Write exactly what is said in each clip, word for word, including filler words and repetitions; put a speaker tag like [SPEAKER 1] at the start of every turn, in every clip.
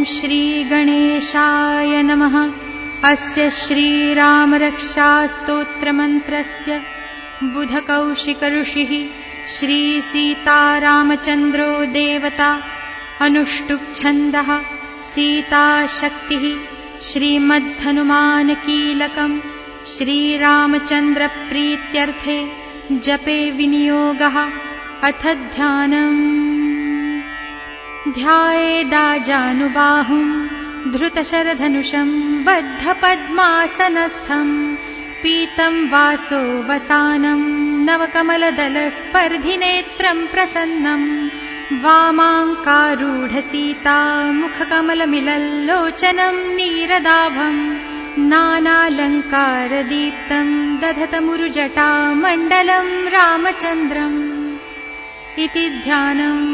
[SPEAKER 1] श्रीगणेशाय नमः। अस्य श्रीरामरक्षास्तोत्रमन्त्रस्य बुधकौशिकऋषिः श्रीसीतारामचन्द्रो देवता। अनुष्टुप्छन्दः सीताशक्तिः। श्रीमद्धनुमानकीलकम् श्रीरामचन्द्रप्रीत्यर्थे जपे विनियोगः। अथ ध्यानम्। ध्यायेदाजानुबाहुं धृतशरधनुषं बद्धपद्मासनस्थं पीतं वासो वसानं नवकमलदलस्पर्धिनेत्रं प्रसन्नं वामाङ्कारूढसीता मुखकमलमिलल्लोचनं नीरदाभं नानालङ्कारदीप्तं दधतमुरुजटामण्डलं रामचन्द्रम् इति ध्यानम्।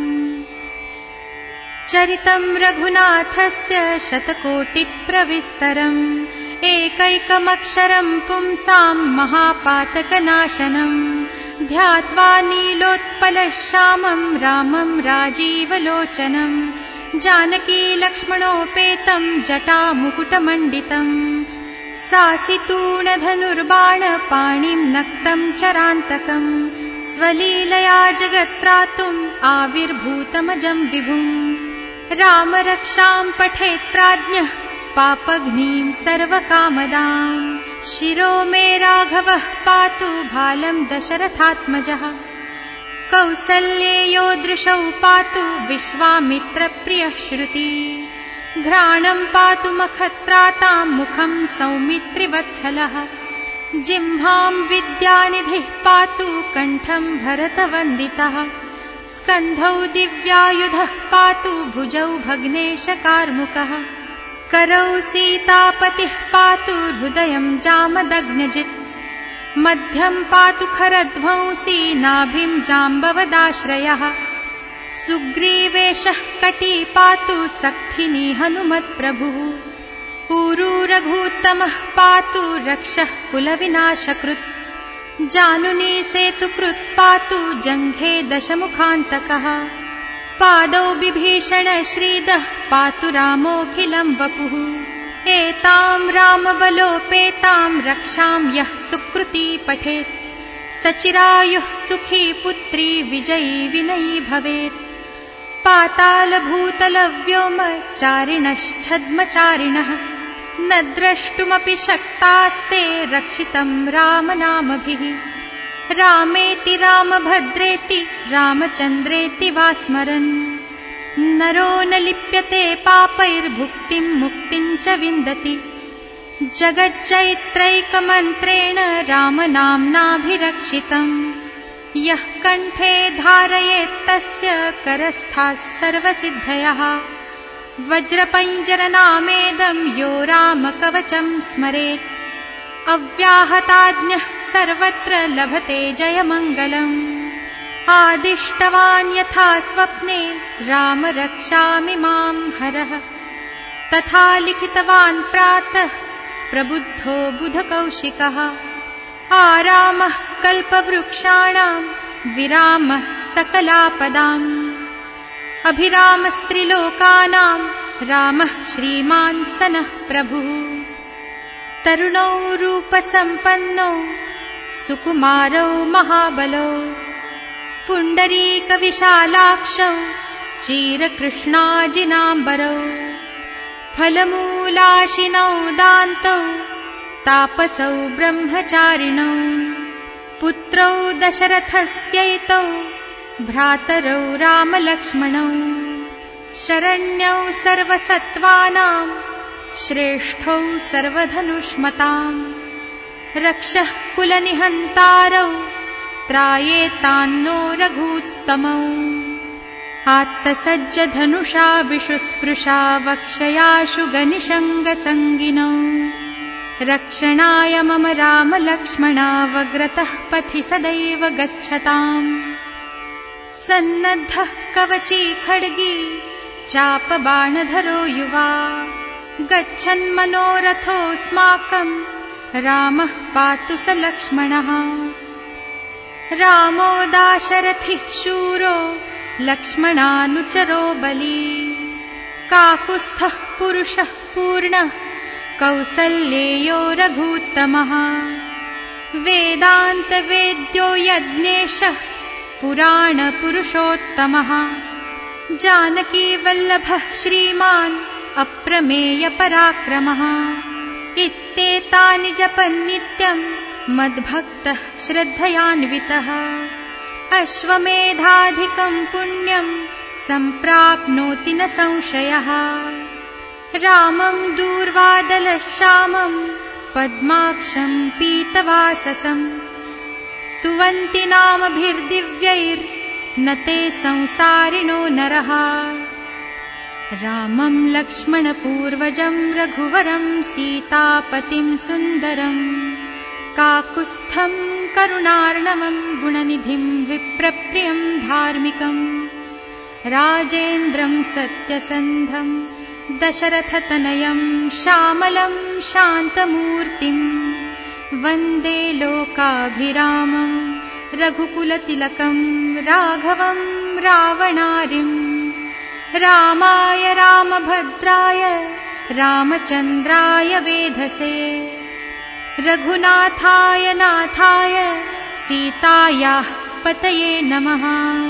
[SPEAKER 1] चरितं रघुनाथस्य शतकोटिप्रविस्तरम् एकैकमक्षरं पुंसां महापातकनाशनम् ध्यात्वा नीलोत्पलश्यामं रामं राजीवलोचनं जानकी लक्ष्मणोपेतं जटामुकुटमण्डितं सासितूणधनुर्बाणपाणिं नक्तं चरान्तकं स्वलीलया जगत्त्रातुम् आविर्भूतमजं विभुम् रामरक्षां पठेत् प्राज्ञः पापघ्नीं सर्वकामदां शिरो मे राघवः पातु भालं दशरथात्मजः कौसल्येयो दृशौ पातु विश्वामित्रप्रियः श्रुति घ्राणं पातु मखत्रातां मुखं सौमित्रिवत्सलः जिह्वां विद्यानिधिः पातु कण्ठं भरतवन्दितः स्कन्धौ दिव्यायुधः पातु भुजौ भग्नेशकार्मुकः करौ सीतापतिः पातु हृदयं जामदग्नजित् मध्यं पातु खरध्वंसी नाभिं जाम्बवदाश्रयः सुग्रीवेशः कटी पातु सक्थिनी हनुमत्प्रभुः ऊरू रघूत्तमः पातु रक्षः कुलविनाशकृत् जानुनी सेतुकृत् पातु जङ्घे दशमुखान्तकः पादौ बिभीषण श्रीदः पातु रामोऽखिलं वपुः एतां रामबलोपेतां रक्षां यः सुकृती पठेत् सचिरायुः सुखी पुत्री विजयी विनयी भवेत् पातालभूतलव्योमचारिणश्छद्मचारिणः न द्रष्टुमपि शक्तास्ते रक्षितं रामनामभिः रामेति रामभद्रेति रामचन्द्रेति वा स्मरन् नरो न लिप्यते पापैर्भुक्तिं मुक्तिं च विन्दति जगच्चैत्रैकमन्त्रेण रामनाम्नाभिरक्षितम् यः कण्ठे धारयेत्तस्य करस्थाः सर्वसिद्धयः वज्रपञ्जरनामेदं यो रामकवचं स्मरेत् अव्याहताज्ञः सर्वत्र लभते जयमङ्गलम् आदिष्टवान् यथा स्वप्ने राम रक्षामि मां हरः तथा लिखितवान् प्रातः प्रबुद्धो बुधकौशिकः आरामः कल्पवृक्षाणां विरामः सकलापदाम् अभिरामस्त्रिलोकानां रामः श्रीमान् सनः प्रभुः तरुणौ रूपसम्पन्नौ सुकुमारौ महाबलौ पुण्डरीकविशालाक्षौ चीरकृष्णाजिनाम्बरौ फलमूलाशिनौ दान्तौ तापसौ ब्रह्मचारिणौ पुत्रौ दशरथस्यैतौ भ्रातरौ रामलक्ष्मणौ शरण्यौ सर्वसत्त्वानां श्रेष्ठौ सर्वधनुष्मतां रक्षः कुलनिहन्तारौ त्रायेतान्नो रघूत्तमौ आत्तसज्जधनुषा विशुस्पृशा वक्षयाशु गनिशङ्गसङ्गिनौ रक्षणाय मम रामलक्ष्मणावग्रतः पथि सदैव गच्छताम् सन्नद्धः कवची खड्गी चापबाणधरो युवा गच्छन्मनोरथोऽस्माकं रामः पातु स लक्ष्मणः रामो दाशरथिः शूरो लक्ष्मणानुचरो बली काकुत्स्थः पुरुषः पूर्णः कौसल्येयो रघूत्तमः वेदान्तवेद्यो यज्ञेशः पुराणपुरुषोत्तमः जानकीवल्लभः श्रीमान् अप्रमेयपराक्रमः इत्येतानि जपन् नित्यं मद्भक्तः श्रद्धयान्वितः अश्वमेधाधिकं पुण्यं सम्प्राप्नोति न संशयः रामं दूर्वादलश्यामं पद्माक्षं पीतवाससं स्तुवन्ति नामभिर्दिव्यैर्न ते संसारिणो नरः रामं लक्ष्मणपूर्वजं रघुवरं सीतापतिं सुन्दरं काकुत्स्थं करुणार्णवं गुणनिधिं विप्रप्रियं धार्मिकं राजेन्द्रं सत्यसन्धं दशरथतनयं श्यामलं शान्तमूर्तिं वन्दे लोकाभिरामं रघुकुलतिलकं राघवं रावणारिम् रामाय रामभद्राय रामचन्द्राय वेधसे रघुनाथाय नाथाय सीतायाः पतये नमः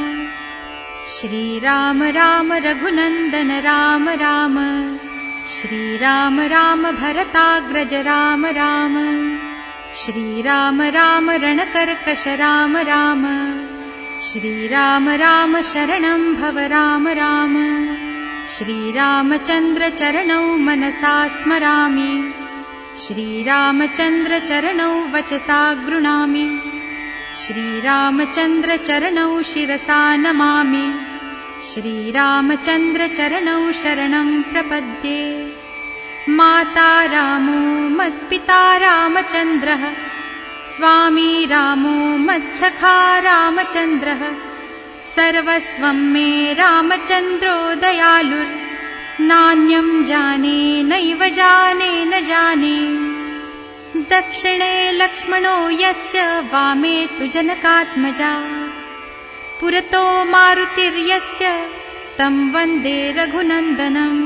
[SPEAKER 1] श्रीराम राम रघुनन्दन राम राम श्रीराम राम भरताग्रज राम राम श्रीराम राम रणकर्कश राम राम श्रीराम राम शरणं भव राम राम श्रीरामचन्द्र चरणौ मनसा स्मरामि श्रीरामचन्द्र चरणौ वचसा गृह्णामि श्रीरामचन्द्र चरणौ शिरसा नमामि श्रीरामचन्द्र चरणौ शरणं प्रपद्ये माता रामो मत्पिता रामचन्द्रः स्वामी रामो मत्सखा रामचन्द्रः सर्वस्वं मे रामचन्द्रो दयालुर्नान्यं जाने नैव जाने न जाने दक्षिणे लक्ष्मणो यस्य वामे तु जनकात्मजा पुरतो मारुतिर्यस्य तं वन्दे रघुनन्दनम्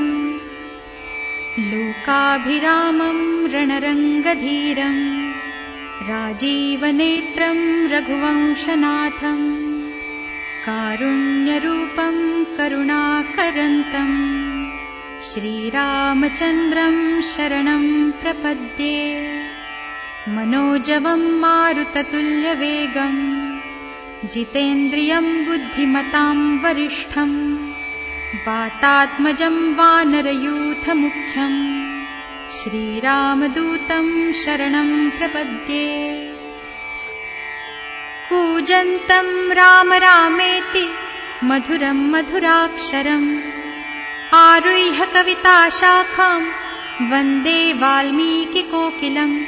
[SPEAKER 1] लोकाभिरामं रणरङ्गधीरम् राजीवनेत्रं रघुवंशनाथं कारुण्यरूपं करुणाकरन्तं श्रीरामचन्द्रं शरणं प्रपद्ये मनोजवं मारुततुल्यवेगं जितेन्द्रियं बुद्धिमतां वरिष्ठं वातात्मजं वानरयूथमुख्यं श्रीरामदूतं शरणं प्रपद्ये कूजन्तं राम रामेति मधुरं मधुराक्षरम् आरुह्य कविताशाखां वन्दे वाल्मीकिकोकिलम्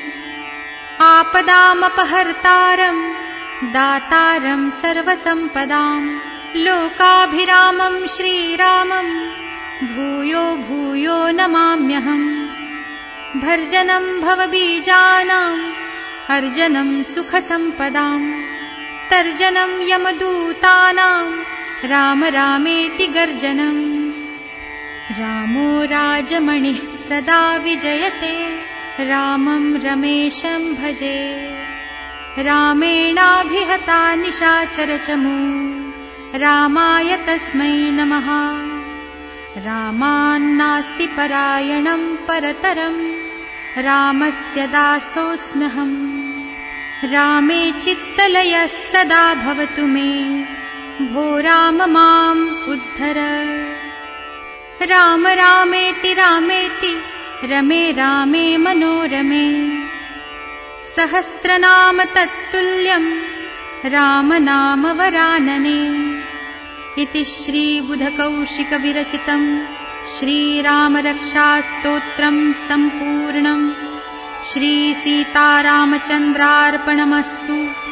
[SPEAKER 1] आपदामपहर्तारं दातारं सर्वसम्पदां लोकाभिरामं श्रीरामं भूयो भूयो नमाम्यहम् भर्जनं भवबीजानाम् अर्जनं सुखसम्पदां तर्जनं यमदूतानां राम रामेति गर्जनम् रामो राजमणिः सदा विजयते रामं रमेशं भजे रामेणाभिहता निशाचरचमू रामाय तस्मै नमः रामान्नास्ति परायणं परतरं रामस्य दासोऽस्म्यहम् रामे चित्तलयः सदा भवतु मे भो राम माम् उद्धर राम रामेति रामेति रमे रामे मनोरमे सहस्रनाम तत्तुल्यं राम नाम वरानने इति श्रीबुधकौशिकविरचितं श्रीरामरक्षास्तोत्रं सम्पूर्णम् श्रीसीतारामचन्द्रार्पणमस्तु।